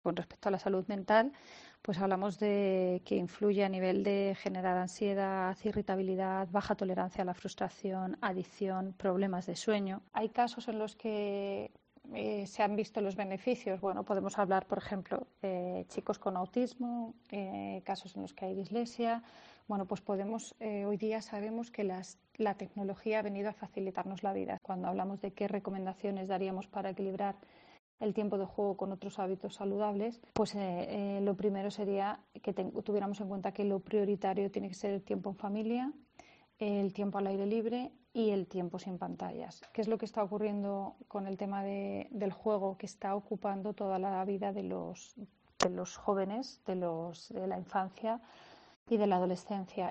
Con respecto a la salud mental, pues hablamos de que influye a nivel de generar ansiedad, irritabilidad, baja tolerancia a la frustración, adicción, problemas de sueño. Hay casos en los que se han visto los beneficios. Bueno, podemos hablar, por ejemplo, de chicos con autismo, casos en los que hay dislexia. Bueno, pues hoy día sabemos que la tecnología ha venido a facilitarnos la vida. Cuando hablamos de qué recomendaciones daríamos para equilibrar el tiempo de juego con otros hábitos saludables, pues lo primero sería que tuviéramos en cuenta que lo prioritario tiene que ser el tiempo en familia, el tiempo al aire libre y el tiempo sin pantallas. ¿Qué es lo que está ocurriendo con el tema del juego que está ocupando toda la vida de los jóvenes, de la infancia y de la adolescencia?